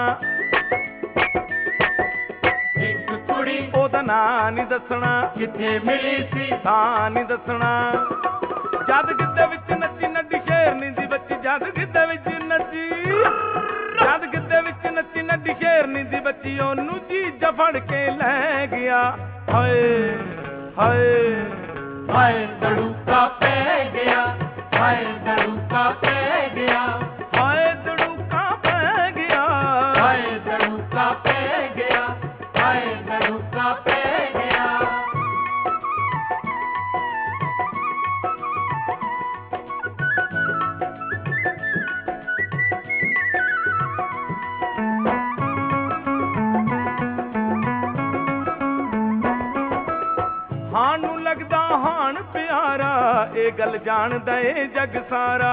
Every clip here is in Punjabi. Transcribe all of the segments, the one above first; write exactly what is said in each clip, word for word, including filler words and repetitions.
ਇੱਕ ਕੁੜੀ ਉਹਦਾ ਨਾਂ ਨੀ ਦੱਸਣਾ, ਕਿੱਥੇ ਮਿਲੀ ਸੀ ਥਾਂ ਨੀ ਦੱਸਣਾ। ਜਦ ਗਿੱਧੇ ਵਿੱਚ ਨੱਚੀ ਨੱਡੀ ਸ਼ੇਰਨੀ ਦੀ ਬੱਚੀ, ਜਦ ਗਿੱਧੇ ਵਿੱਚ ਨੱਚੀ ਜਦ ਗਿੱਧੇ ਵਿੱਚ ਨੱਚੀ ਨੱਡੀ ਸ਼ੇਰਨੀ ਦੀ ਬੱਚੀ, ਉਹਨੂੰ ਜੀਜਾ ਫੜ ਕੇ ਲੈ ਗਿਆ। ਹਾਏ ਹਾਏ ਹਾਏ ਦੜੂਕਾ ਪੈ ਗਿਆ, ਹਾਏ ਦੜੂਕਾ ਪੈ ਗਿਆ, ਹਾਏ ਦੜੂਕਾ ਪੈ ਗਿਆ, ਹਾਏ ਦੜੂਕਾ ਪੈ ਗਿਆ, ਹਾਏ ਦੜੂਕਾ ਪੈ ਗਿਆ। ਹਾਣ ਨੂੰ ਲੱਗਦਾ ਹਾਣ ਪਿਆਰਾ, ਇਹ ਗੱਲ ਜਾਣਦਾ ਏ ਜੱਗ ਸਾਰਾ।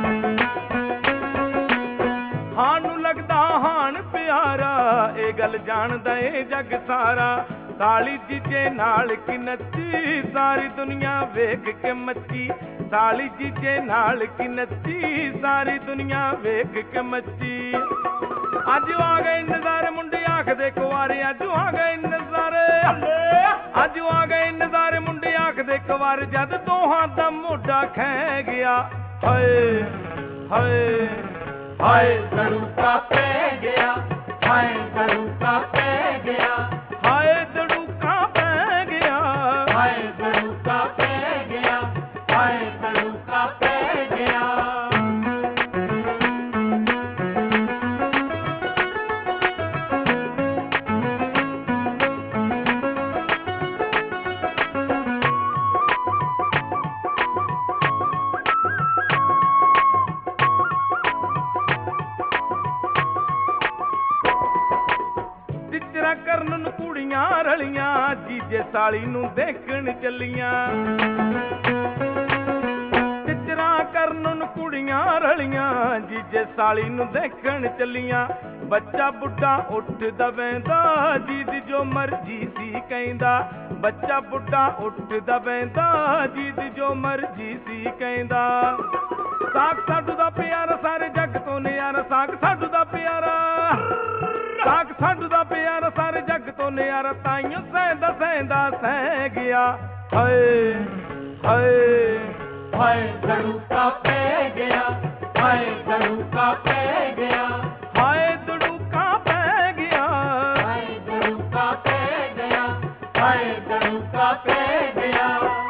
ਹਾਣ ਨੂੰ ਲੱਗਦਾ ਹਾਣ ਪਿਆਰਾ, ਇਹ ਗੱਲ ਜਾਣਦਾ ਏ ਜੱਗ ਸਾਰਾ। ਸਾਲੀ ਜੀਜੇ ਨਾਲ ਕੀ ਨੱਚੀ, ਸਾਰੀ ਦੁਨੀਆ ਵੇਖ ਕੇ ਮੱਚੀ। ਸਾਲੀ ਜੀਜੇ ਨਾਲ ਕੀ ਨੱਚੀ, ਸਾਰੀ ਦੁਨੀਆ ਵੇਖ ਕੇ ਮੱਚੀ। ਅੱਜ ਆ ਗਏ ਨਜ਼ਾਰੇ ਮੁੰਡੇ ਆਖਦੇ ਕੁਆਰੇ, ਅੱਜ ਆ ਗਏ ਨਜ਼ਾਰੇ, ਅੱਜ ਆ ਗਏ ਨਜ਼ਾਰੇ ਮੁੰਡੇ ਆਖਦੇ ਕੁਆਰੇ। ਜਦ ਦੋਹਾਂ ਦਾ ਮੋਢਾ ਖਹਿ ਗਿਆ। ਹਾਏ ਹਾਏ ਹਾਏ ਦੜੂਕਾ ਪੈ ਗਿਆ, ਹਾਏ ਦੜੂਕਾ ਪੈ ਗਿਆ, ਹਾਏ ਦੜੂਕਾ ਪੈ ਗਿਆ, ਹਾਏ ਦੜੂਕਾ ਪੈ ਗਿਆ, ਹਾਏ ਦੜੂਕਾ ਪੈ ਗਿਆ। ਟਿਚਰਾ ਕਰਨ ਨੂੰ ਕੁੜੀਆਂ ਰਲੀਆਂ, ਜੀਜੇ ਸਾਲੀ ਨੂੰ ਦੇਖਣ ਚੱਲੀਆਂ। ਟਿਚਰਾ ਕਰਨ ਨੂੰ ਕੁੜੀਆਂ ਰਲੀਆਂ, ਜੀਜੇ ਸਾਲੀ ਨੂੰ ਦੇਖਣ ਚੱਲੀਆਂ। ਬੱਚਾ ਬੁੱਢਾ ਉੱਠਦਾ ਬਹਿੰਦਾ, ਜੀਦੀ ਜੋ ਮਰਜੀ ਸੀ ਕਹਿੰਦਾ। ਬੱਚਾ ਬੁੱਢਾ ਉੱਠਦਾ ਬਹਿੰਦਾ, ਜੀਦੀ ਜੋ ਮਰਜੀ ਸੀ ਕਹਿੰਦਾ। ਸਾਕ ਸਾਡੂ ਦਾ ਪਿਆਰਾ, ਸਾਰੇ ਜੱਗ ਤੋਂ ਨਿਆਰਾ। ਸਾਕ ਸਾਡੂ ਦਾ ਪਿਆਰਾ, ਸਾਕ ਸਾਡੂ ਦਾ ਪਿਆਰਾ, ਸਾਰੇ ਜੱਗ ਤੋਂ ਨਿਆਰਾ। ਤਾਈਓ ਸਹਿੰਦਾ ਸਹਿੰਦਾ ਸਹਿ ਗਿਆ। ਹਾਏ ਹਾਏ ਹਾਏ ਦੜੂਕਾ ਪੈ ਗਿਆ, ਹਾਏ ਦੜੂਕਾ ਪੈ ਗਿਆ, ਹਾਏ ਦੜੂਕਾ ਪੈ ਗਿਆ, ਹਾਏ ਦੜੂਕਾ ਪੈ ਗਿਆ, ਹਾਏ ਦੜੂਕਾ ਪੈ ਗਿਆ।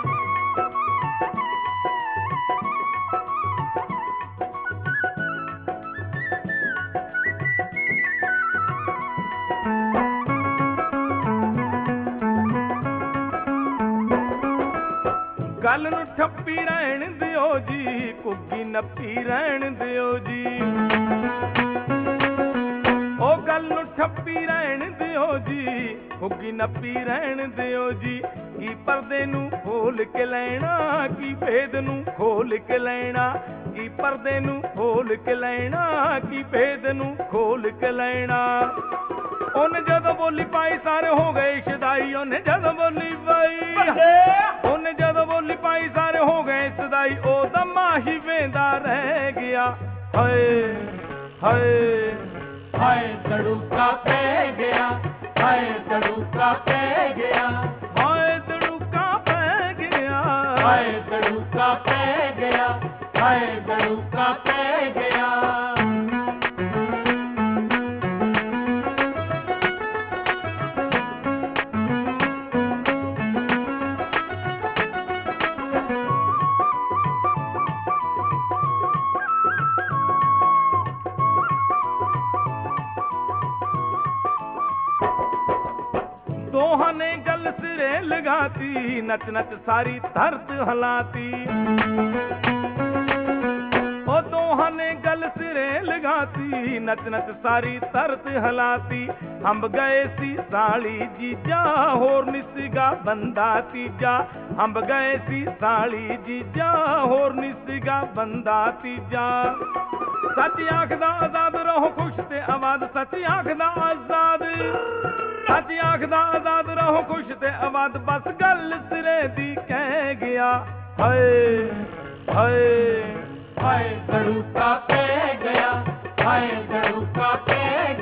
ਗੱਲ ਨੂੰ ਠੱਪੀ ਰਹਿਣ ਦਿਓ ਜੀ, ਕੁੱਗੀ ਨੱਪੀ ਰਹਿਣ ਦਿਓ ਜੀ। ਉਹ ਗੱਲ ਨੂੰ ਠੱਪੀ ਰਹਿਣ ਦਿਓ ਜੀ, ਕੁੱਗੀ ਨੱਪੀ ਰਹਿਣ ਦਿਓ ਜੀ। ਕੀ ਪਰਦੇ ਨੂੰ ਖੋਲ ਕੇ ਲੈਣਾ, ਕੀ ਭੇਦ ਨੂੰ ਖੋਲ ਕੇ ਲੈਣਾ। ਕੀ ਪਰਦੇ ਨੂੰ ਖੋਲ ਕੇ ਲੈਣਾ, ਕੀ ਭੇਦ ਨੂੰ ਖੋਲ ਕੇ ਲੈਣਾ। ਉਹਨੇ ਜਦੋਂ ਬੋਲੀ ਪਾਈ ਸਾਰੇ ਹੋ ਗਏ ਸ਼ਦਾਈ। ਉਹਨੇ ਜਦੋਂ ਬੋਲੀ ਪਾਈ, ਉਹਨੇ ਜਦੋਂ ਬੋਲੀ ਪਾਈ ਸਾਰੇ ਹੋ ਗਏ ਸ਼ਦਾਈ। ਉਹਦਾ ਮਾਹੀ ਵੇਂਦਾ ਰਹਿ ਗਿਆ। ਹਾਏ ਹਾਏ ਹਾਏ ਦੜੂਕਾ ਪੈ ਗਿਆ, ਹਾਏ ਦੜੂਕਾ ਪੈ ਗਿਆ, ਹਾਏ ਦੜੂਕਾ ਪੈ ਗਿਆ, ਹਾਏ ਦੜੂਕਾ ਪੈ ਗਿਆ, ਹਾਏ ਦੜੂਕਾ ਪੈ ਗਿਆ। ਦੋਹਾਂ ਨੇ ਗੱਲ ਸਿਰੇ ਲਗਾਤੀ, ਨੱਚ ਨੱਚ ਸਾਰੀ ਧਰਤ ਹਲਾਤੀ। ਉਹ ਦੋਹਾਂ ਨੇ ਗੱਲ ਸਿਰੇ ਲਗਾਤੀ, ਨੱਚ ਨੱਚ ਸਾਰੀ ਧਰਤ ਹਲਾਤੀ। ਹੰਬ ਗਏ ਸੀ ਸਾਲੀ ਜੀਜਾ, ਹੋਰ ਨੀ ਸੀਗਾ ਬੰਦਾ ਤੀਜਾ। ਹੰਬ ਗਏ ਸੀ ਸਾਲੀ ਜੀਜਾ, ਹੋਰ ਨੀ ਸੀਗਾ ਬੰਦਾ ਤੀਜਾ। ਸੱਚ ਆਖਦਾ ਆਜ਼ਾਦ ਰਹੋ ਖੁਸ਼ ਤੇ ਆਬਾਦ, ਸੱਚ ਆਖਦਾ ਆਜ਼ਾਦ, ਸੱਚ ਆਖਦਾ ਆਜ਼ਾਦ ਰਹੋ ਖੁਸ਼ ਤੇ ਆਬਾਦ। ਬਸ ਗੱਲ ਸਿਰੇ ਦੀ ਕਹਿ ਗਿਆ। ਹਾਏ ਹਾਏ ਹਾਏ ਦੜੂਕਾ ਪੈ ਗਿਆ, ਹਾਏ ਦੜੂਕਾ ਪੈ